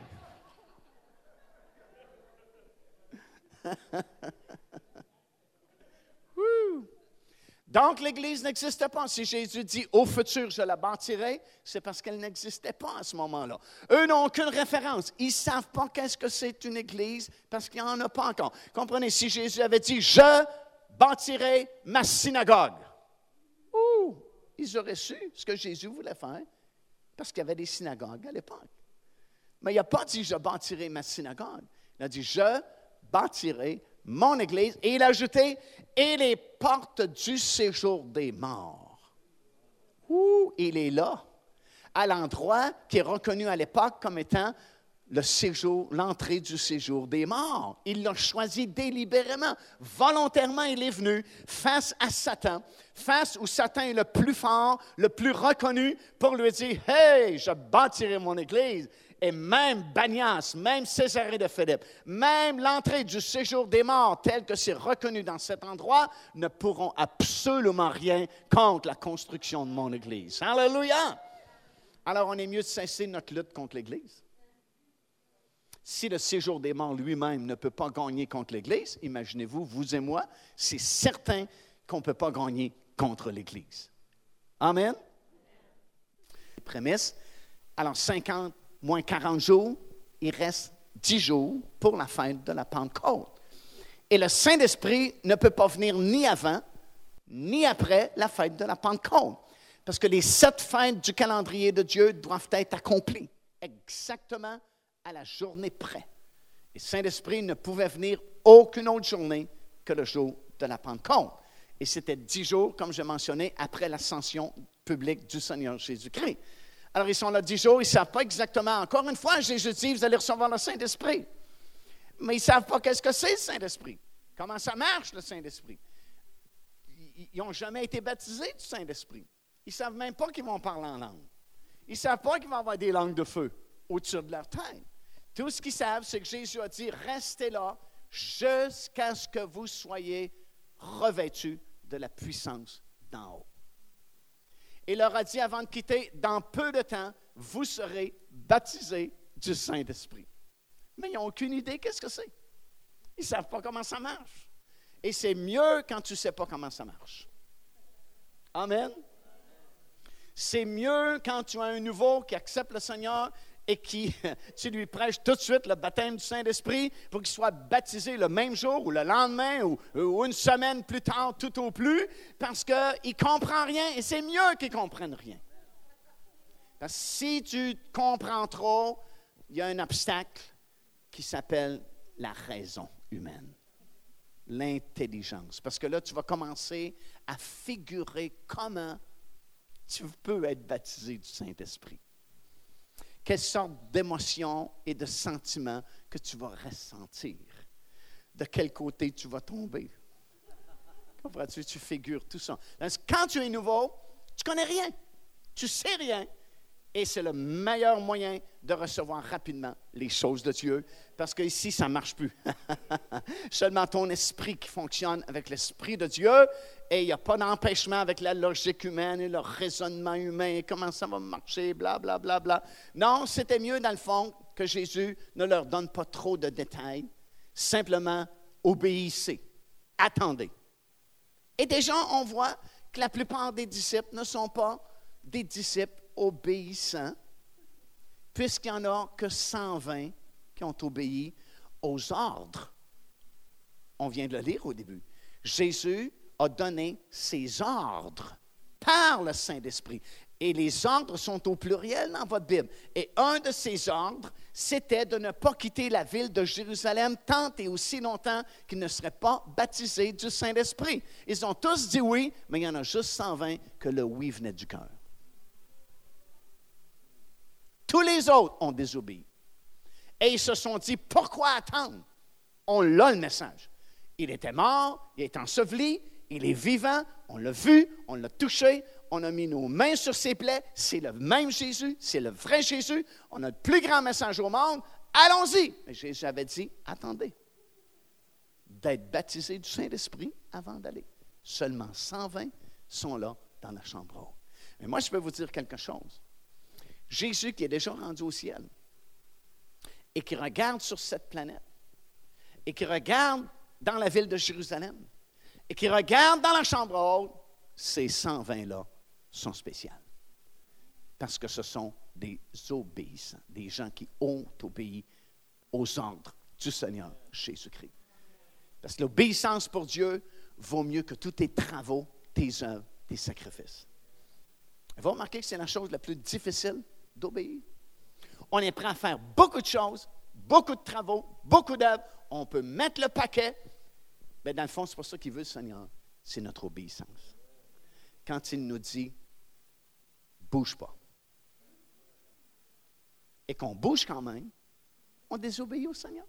Donc, l'Église n'existait pas. Si Jésus dit, au futur, je la bâtirai, c'est parce qu'elle n'existait pas à ce moment-là. Eux n'ont aucune référence. Ils ne savent pas qu'est-ce que c'est une Église parce qu'il n'y en a pas encore. Comprenez, si Jésus avait dit, je bâtirai ma synagogue, ouh, ils auraient su ce que Jésus voulait faire parce qu'il y avait des synagogues à l'époque. Mais il n'a pas dit, je bâtirai ma synagogue. Il a dit, je bâtirai mon Église, et il a ajouté, et les portes du séjour des morts. Ouh, il est là, à l'endroit qui est reconnu à l'époque comme étant le séjour, l'entrée du séjour des morts. Il l'a choisi délibérément, volontairement, il est venu face à Satan, face où Satan est le plus fort, le plus reconnu, pour lui dire, « Hey, je bâtirai mon Église. » Et même Banias, même Césarée de Philippe, même l'entrée du séjour des morts, tel que c'est reconnu dans cet endroit, ne pourront absolument rien contre la construction de mon Église. Alléluia! Alors, on est mieux de cesser notre lutte contre l'Église. Si le séjour des morts lui-même ne peut pas gagner contre l'Église, imaginez-vous, vous et moi, c'est certain qu'on ne peut pas gagner contre l'Église. Amen? Prémisse. Alors, cinquante moins quarante jours, il reste dix jours pour la fête de la Pentecôte. Et le Saint-Esprit ne peut pas venir ni avant, ni après la fête de la Pentecôte. Parce que les sept fêtes du calendrier de Dieu doivent être accomplies exactement à la journée près. Et le Saint-Esprit ne pouvait venir aucune autre journée que le jour de la Pentecôte. Et c'était dix jours, comme je mentionnais, après l'ascension publique du Seigneur Jésus-Christ. Alors, ils sont là dix jours, ils ne savent pas exactement. Encore une fois, Jésus dit, vous allez recevoir le Saint-Esprit. Mais ils ne savent pas qu'est-ce que c'est le Saint-Esprit. Comment ça marche, le Saint-Esprit. Ils n'ont jamais été baptisés du Saint-Esprit. Ils ne savent même pas qu'ils vont parler en langue. Ils ne savent pas qu'ils vont avoir des langues de feu au-dessus de leur tête. Tout ce qu'ils savent, c'est que Jésus a dit, restez là jusqu'à ce que vous soyez revêtus de la puissance d'en haut. Il leur a dit avant de quitter, dans peu de temps, vous serez baptisés du Saint-Esprit. Mais ils n'ont aucune idée qu'est-ce que c'est. Ils ne savent pas comment ça marche. Et c'est mieux quand tu ne sais pas comment ça marche. Amen. C'est mieux quand tu as un nouveau qui accepte le Seigneur et qui, tu lui prêches tout de suite le baptême du Saint-Esprit pour qu'il soit baptisé le même jour ou le lendemain ou, ou une semaine plus tard, tout au plus, parce qu'il ne comprend rien et c'est mieux qu'il ne comprenne rien. Parce que si tu comprends trop, il y a un obstacle qui s'appelle la raison humaine, l'intelligence. Parce que là, tu vas commencer à figurer comment tu peux être baptisé du Saint-Esprit. Quelle sorte d'émotions et de sentiments que tu vas ressentir. De quel côté tu vas tomber. Comprends-tu? Tu figures tout ça. Quand tu es nouveau, tu ne connais rien. Tu ne sais rien. Et c'est le meilleur moyen de recevoir rapidement les choses de Dieu. Parce qu'ici, ça ne marche plus. Seulement ton esprit qui fonctionne avec l'Esprit de Dieu. Et il n'y a pas d'empêchement avec la logique humaine et le raisonnement humain. Comment ça va marcher, bla, bla, bla, bla. Non, c'était mieux dans le fond que Jésus ne leur donne pas trop de détails. Simplement, obéissez. Attendez. Et déjà, on voit que la plupart des disciples ne sont pas des disciples obéissants, puisqu'il n'y en a que cent vingt qui ont obéi aux ordres. On vient de le lire au début. Jésus a donné ses ordres par le Saint-Esprit. Et les ordres sont au pluriel dans votre Bible. Et un de ces ordres, c'était de ne pas quitter la ville de Jérusalem tant et aussi longtemps qu'ils ne seraient pas baptisés du Saint-Esprit. Ils ont tous dit oui, mais il y en a juste cent vingt que le oui venait du cœur. Tous les autres ont désobéi. Et ils se sont dit, pourquoi attendre? On l'a le message. Il était mort, il est enseveli, il est vivant, on l'a vu, on l'a touché, on a mis nos mains sur ses plaies, c'est le même Jésus, c'est le vrai Jésus, on a le plus grand message au monde, allons-y. Mais Jésus avait dit, attendez, d'être baptisé du Saint-Esprit avant d'aller. Seulement cent vingt sont là dans la chambre haute. Mais moi, je peux vous dire quelque chose. Jésus qui est déjà rendu au ciel et qui regarde sur cette planète et qui regarde dans la ville de Jérusalem et qui regarde dans la chambre haute, ces cent vingt-là sont spéciales. Parce que ce sont des obéissants, des gens qui ont obéi aux ordres du Seigneur Jésus-Christ. Parce que l'obéissance pour Dieu vaut mieux que tous tes travaux, tes œuvres, tes sacrifices. Vous remarquez que c'est la chose la plus difficile d'obéir. On est prêt à faire beaucoup de choses, beaucoup de travaux, beaucoup d'œuvres. On peut mettre le paquet. Mais dans le fond, c'est pour ça qu'il veut le Seigneur. C'est notre obéissance. Quand il nous dit, bouge pas. Et qu'on bouge quand même, on désobéit au Seigneur.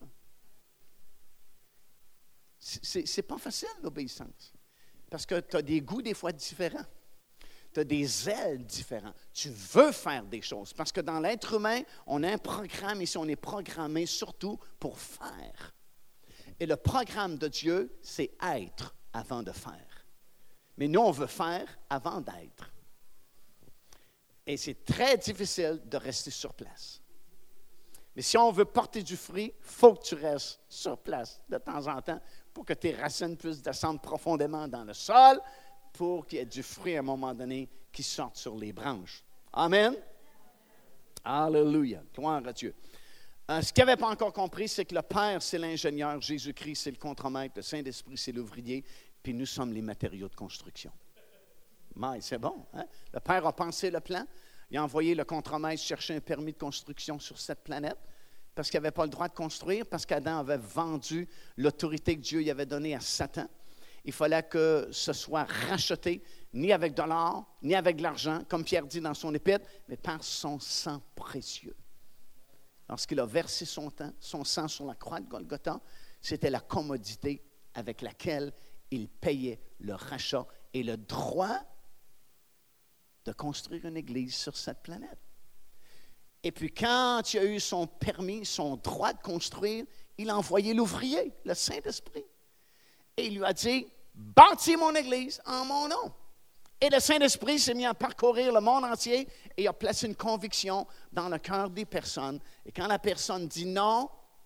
C'est, c'est pas facile, l'obéissance. Parce que tu as des goûts des fois différents. Tu as des ailes différentes. Tu veux faire des choses. Parce que dans l'être humain, on a un programme ici, on est programmé surtout pour faire. Et le programme de Dieu, c'est être avant de faire. Mais nous, on veut faire avant d'être. Et c'est très difficile de rester sur place. Mais si on veut porter du fruit, il faut que tu restes sur place de temps en temps pour que tes racines puissent descendre profondément dans le sol, pour qu'il y ait du fruit à un moment donné qui sorte sur les branches. Amen. Alléluia. Gloire à Dieu. Euh, ce qu'ils n'avaient pas encore compris, c'est que le Père, c'est l'ingénieur, Jésus-Christ, c'est le contremaître, le Saint-Esprit, c'est l'ouvrier, puis nous sommes les matériaux de construction. Mais c'est bon, hein? Le Père a pensé le plan. Il a envoyé le contremaître chercher un permis de construction sur cette planète parce qu'il n'avait pas le droit de construire, parce qu'Adam avait vendu l'autorité que Dieu lui avait donnée à Satan. Il fallait que ce soit racheté, ni avec de l'or, ni avec de l'argent, comme Pierre dit dans son épître, mais par son sang précieux. Lorsqu'il a versé son, temps, son sang sur la croix de Golgotha, c'était la commodité avec laquelle il payait le rachat et le droit de construire une église sur cette planète. Et puis quand il a eu son permis, son droit de construire, il a envoyé l'ouvrier, le Saint-Esprit. Et il lui a dit, bâtis mon église en mon nom. Et le Saint-Esprit s'est mis à parcourir le monde entier et a placé une conviction dans le cœur des personnes. Et quand la personne dit non,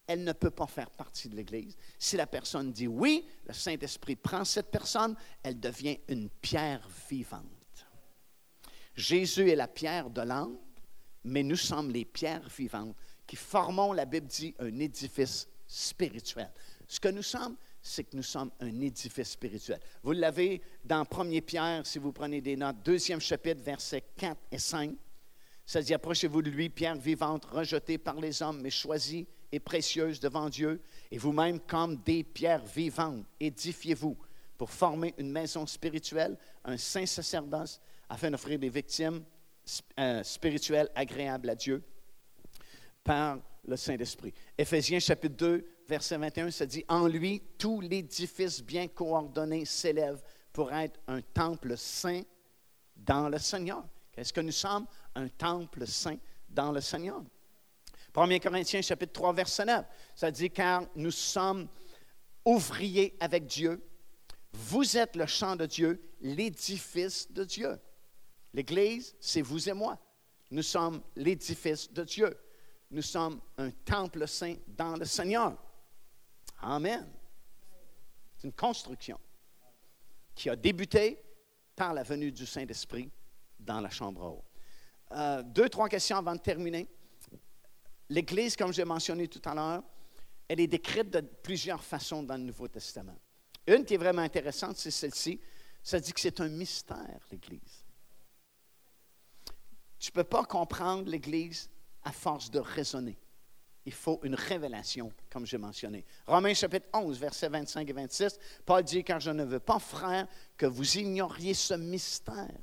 elle ne peut pas faire partie de l'Église. Si la personne dit oui, le Saint-Esprit prend cette personne, elle devient une pierre vivante. Jésus est la pierre de l'angle, mais nous sommes les pierres vivantes qui formons, la Bible dit, un édifice spirituel. Ce que nous sommes, c'est que nous sommes un édifice spirituel. Vous l'avez dans premier Pierre, si vous prenez des notes, deuxième chapitre, versets quatre et cinq. Ça dit, approchez-vous de lui, pierre vivante, rejetée par les hommes, mais choisie et précieuse devant Dieu, et vous-même comme des pierres vivantes, édifiez-vous pour former une maison spirituelle, un saint sacerdoce, afin d'offrir des victimes euh, spirituelles agréables à Dieu par le Saint-Esprit. Éphésiens chapitre deux, verset vingt et un, ça dit, en lui, tout l'édifice bien coordonné s'élève pour être un temple saint dans le Seigneur. Qu'est-ce que nous sommes? Un temple saint dans le Seigneur. premier Corinthiens chapitre trois, verset neuf, ça dit, car nous sommes ouvriers avec Dieu. Vous êtes le champ de Dieu, l'édifice de Dieu. L'Église, c'est vous et moi. Nous sommes l'édifice de Dieu. Nous sommes un temple saint dans le Seigneur. Amen. C'est une construction qui a débuté par la venue du Saint-Esprit dans la chambre haute. Euh, deux, trois questions avant de terminer. L'Église, comme j'ai mentionné tout à l'heure, elle est décrite de plusieurs façons dans le Nouveau Testament. Une qui est vraiment intéressante, c'est celle-ci. Ça dit que c'est un mystère, l'Église. Tu ne peux pas comprendre l'Église à force de raisonner. Il faut une révélation, comme j'ai mentionné. Romains chapitre onze, versets vingt-cinq et vingt-six, Paul dit, « Car je ne veux pas, frères, que vous ignoriez ce mystère,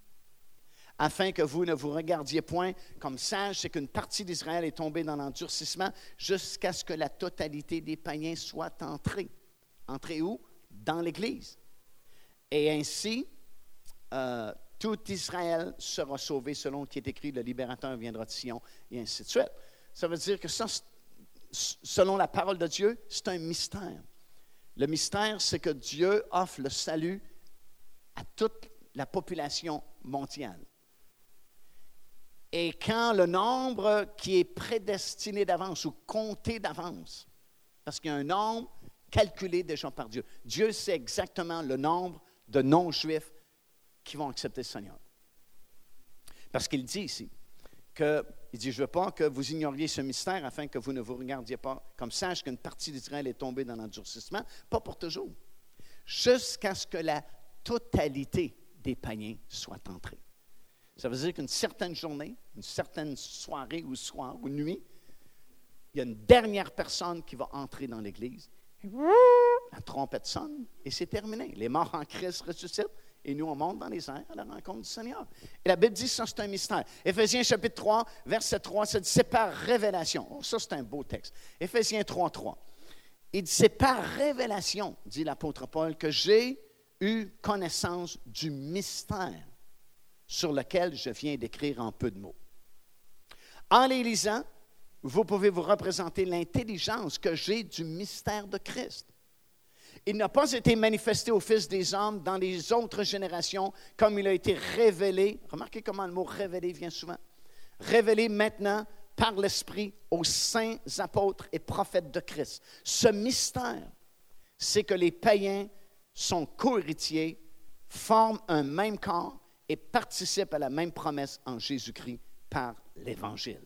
afin que vous ne vous regardiez point comme sages, c'est qu'une partie d'Israël est tombée dans l'endurcissement jusqu'à ce que la totalité des païens soit entrée. » Entrée où? Dans l'Église. Et ainsi, euh, tout Israël sera sauvé selon ce qui est écrit, le libérateur viendra de Sion, et ainsi de suite. Ça veut dire que ça, selon la parole de Dieu, c'est un mystère. Le mystère, c'est que Dieu offre le salut à toute la population mondiale. Et quand le nombre qui est prédestiné d'avance ou compté d'avance, parce qu'il y a un nombre calculé déjà par Dieu, Dieu sait exactement le nombre de non-juifs qui vont accepter le Seigneur. Parce qu'il dit ici, que, il dit, je ne veux pas que vous ignoriez ce mystère afin que vous ne vous regardiez pas comme sage qu'une partie d'Israël est tombée dans l'endurcissement, pas pour toujours, jusqu'à ce que la totalité des païens soit entrée. Ça veut dire qu'une certaine journée, une certaine soirée ou soir ou nuit, il y a une dernière personne qui va entrer dans l'Église. La trompette sonne et c'est terminé. Les morts en Christ ressuscitent et nous, on monte dans les airs à la rencontre du Seigneur. Et la Bible dit, ça, c'est un mystère. Éphésiens chapitre trois, verset trois, ça dit, c'est par révélation. Oh, ça, c'est un beau texte. Éphésiens trois, trois. Il dit, c'est par révélation, dit l'apôtre Paul, que j'ai eu connaissance du mystère sur lequel je viens d'écrire en peu de mots. En les lisant, vous pouvez vous représenter l'intelligence que j'ai du mystère de Christ. Il n'a pas été manifesté aux fils des hommes dans les autres générations comme il a été révélé. Remarquez comment le mot « révélé » vient souvent. Révélé maintenant par l'Esprit aux saints apôtres et prophètes de Christ. Ce mystère, c'est que les païens sont co-héritiers, forment un même corps et participent à la même promesse en Jésus-Christ par l'Évangile.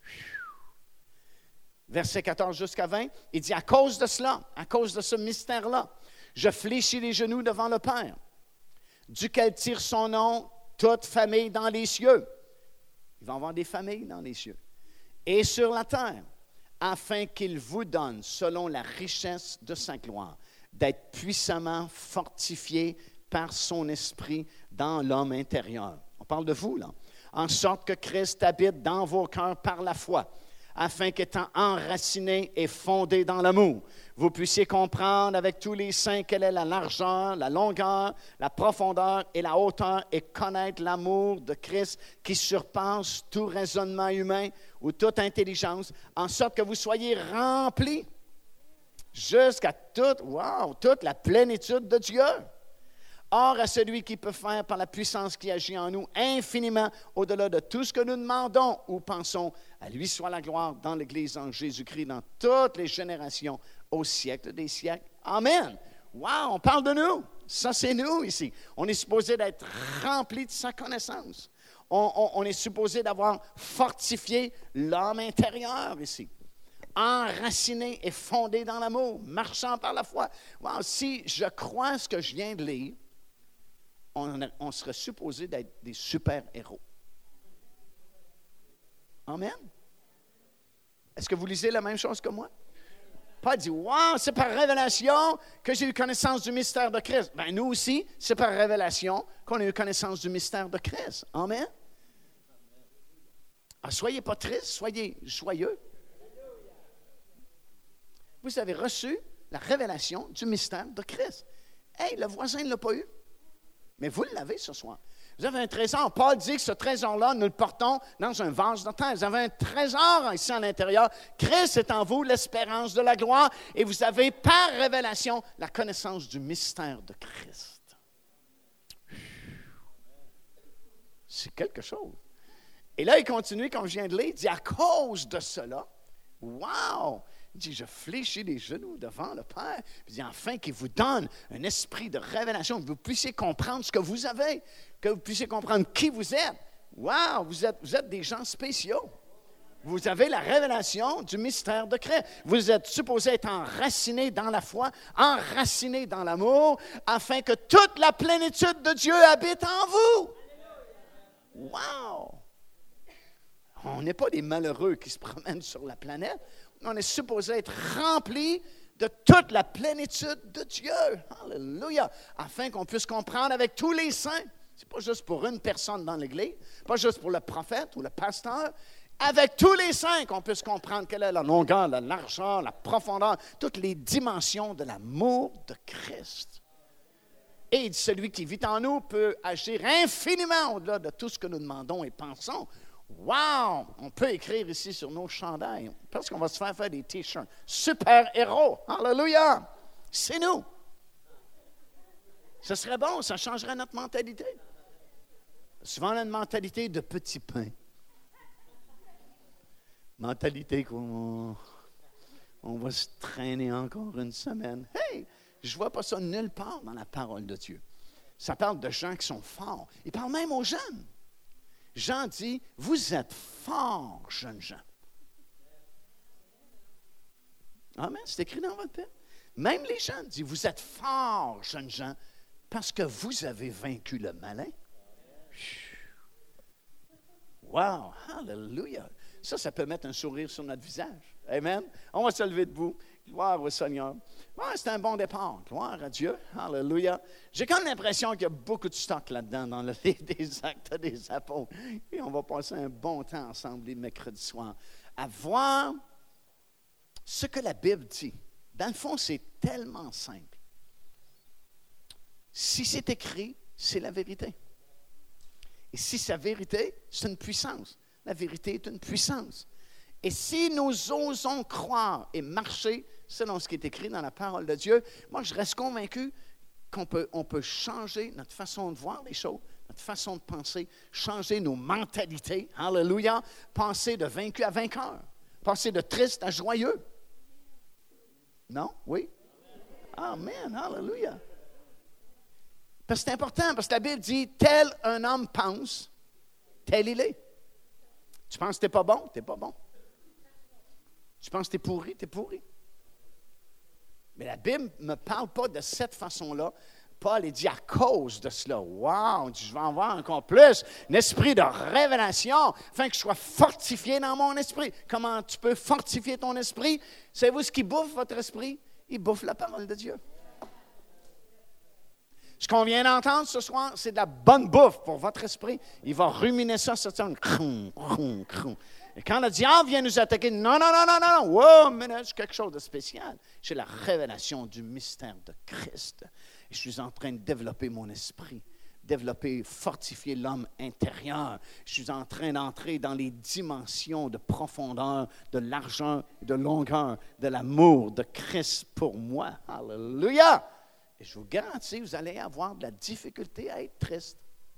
Verset quatorze jusqu'à vingt, il dit, à cause de cela, à cause de ce mystère-là, je fléchis les genoux devant le Père, duquel tire son nom toute famille dans les cieux. Il va y avoir des familles dans les cieux. Et sur la terre, afin qu'il vous donne, selon la richesse de sa gloire, d'être puissamment fortifié par son esprit dans l'homme intérieur. On parle de vous, là. En sorte que Christ habite dans vos cœurs par la foi, afin qu'étant enraciné et fondé dans l'amour, vous puissiez comprendre avec tous les saints quelle est la largeur, la longueur, la profondeur et la hauteur, et connaître l'amour de Christ qui surpasse tout raisonnement humain ou toute intelligence, en sorte que vous soyez remplis jusqu'à toute, wow, toute la plénitude de Dieu. Or, à celui qui peut faire par la puissance qui agit en nous infiniment au-delà de tout ce que nous demandons ou pensons, à lui soit la gloire dans l'Église en Jésus-Christ, dans toutes les générations, au siècle des siècles. Amen. Wow, on parle de nous. Ça, c'est nous ici. On est supposé d'être remplis de sa connaissance. On, on, on est supposé d'avoir fortifié l'homme intérieur ici. Enraciné et fondé dans l'amour, marchant par la foi. Wow, si je crois ce que je viens de lire, on, on serait supposé d'être des super-héros. Amen. Est-ce que vous lisez la même chose que moi? Pas dit, wow, c'est par révélation que j'ai eu connaissance du mystère de Christ. Bien, nous aussi, c'est par révélation qu'on a eu connaissance du mystère de Christ. Amen. Ah, soyez pas tristes, soyez joyeux. Vous avez reçu la révélation du mystère de Christ. Hey, le voisin ne l'a pas eu, mais vous l'avez ce soir. Vous avez un trésor. Paul dit que ce trésor-là, nous le portons dans un vase de terre. Vous avez un trésor ici à l'intérieur. Christ est en vous, l'espérance de la gloire, et vous avez par révélation la connaissance du mystère de Christ. C'est quelque chose. Et là, il continue, comme je viens de lire, il dit, à cause de cela, wow! Il dit, je fléchis les genoux devant le Père. Il dit, afin qu'il vous donne un esprit de révélation, que vous puissiez comprendre ce que vous avez, que vous puissiez comprendre qui vous êtes. Wow, vous êtes, vous êtes des gens spéciaux. Vous avez la révélation du mystère de Christ. Vous êtes supposés être enracinés dans la foi, enracinés dans l'amour, afin que toute la plénitude de Dieu habite en vous. Wow! On n'est pas des malheureux qui se promènent sur la planète. On est supposé être remplis de toute la plénitude de Dieu. Alléluia! Afin qu'on puisse comprendre avec tous les saints. Ce n'est pas juste pour une personne dans l'Église, pas juste pour le prophète ou le pasteur. Avec tous les saints, qu'on puisse comprendre quelle est la longueur, la largeur, la profondeur, toutes les dimensions de l'amour de Christ. Et celui qui vit en nous peut agir infiniment au-delà de tout ce que nous demandons et pensons. Wow! On peut écrire ici sur nos chandails. Parce qu'on va se faire faire des t-shirts. Super-héros! Alléluia! C'est nous. Ce serait bon, ça changerait notre mentalité. Souvent, on a une mentalité de petit pain. Mentalité qu'on on va se traîner encore une semaine. Hey! Je ne vois pas ça nulle part dans la parole de Dieu. Ça parle de gens qui sont forts. Il parle même aux jeunes. Jean dit, vous êtes forts, jeunes gens. Amen, c'est écrit dans votre Bible. Même les jeunes disent, vous êtes forts, jeunes gens, parce que vous avez vaincu le malin. Wow, hallelujah. Ça, ça peut mettre un sourire sur notre visage. Amen. On va se lever debout. Gloire au Seigneur. Ouais, c'est un bon départ. Gloire à Dieu. Alléluia. J'ai quand même l'impression qu'il y a beaucoup de stock là-dedans dans le livre des Actes des Apôtres. Et on va passer un bon temps ensemble les mercredis soirs à voir ce que la Bible dit. Dans le fond, c'est tellement simple. Si c'est écrit, c'est la vérité. Et si c'est la vérité, c'est une puissance. La vérité est une puissance. Et si nous osons croire et marcher selon ce qui est écrit dans la parole de Dieu, moi, je reste convaincu qu'on peut, on peut changer notre façon de voir les choses, notre façon de penser, changer nos mentalités. Alléluia. Passer de vaincu à vainqueur. Passer de triste à joyeux. Non? Oui? Amen. Alléluia. Parce que c'est important, parce que la Bible dit, tel un homme pense, tel il est. Tu penses que tu n'es pas bon? Tu n'es pas bon. Tu penses que tu es pourri? Tu es pourri. Mais la Bible ne me parle pas de cette façon-là. Paul est dit à cause de cela. Wow! Je vais en voir encore plus. Un esprit de révélation, afin que je sois fortifié dans mon esprit. Comment tu peux fortifier ton esprit? Savez-vous ce qui bouffe votre esprit? Il bouffe la parole de Dieu. Ce qu'on vient d'entendre ce soir, c'est de la bonne bouffe pour votre esprit. Il va ruminer ça, ça sonne. Et quand le diable vient nous attaquer, non, non, non, non, non, non, wow, mais c'est quelque chose de spécial. J'ai la révélation du mystère de Christ. Et je suis en train de développer mon esprit, développer, fortifier l'homme intérieur. Je suis en train d'entrer dans les dimensions de profondeur, de largeur, de longueur, de l'amour de Christ pour moi. Alléluia! Et je vous garantis, vous allez avoir de la difficulté à être triste.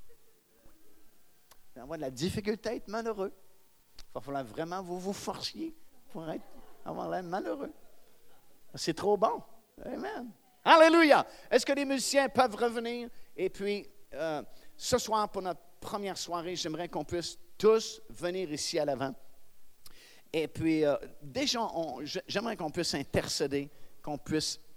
Vous allez avoir de la difficulté à être malheureux. Il va falloir vraiment vous vous forciez pour être, avoir l'air malheureux. C'est trop bon. Amen. Alléluia. Est-ce que les musiciens peuvent revenir? Et puis, euh, ce soir, pour notre première soirée, j'aimerais qu'on puisse tous venir ici à l'avant. Et puis, euh, déjà, on, j'aimerais qu'on puisse intercéder, qu'on puisse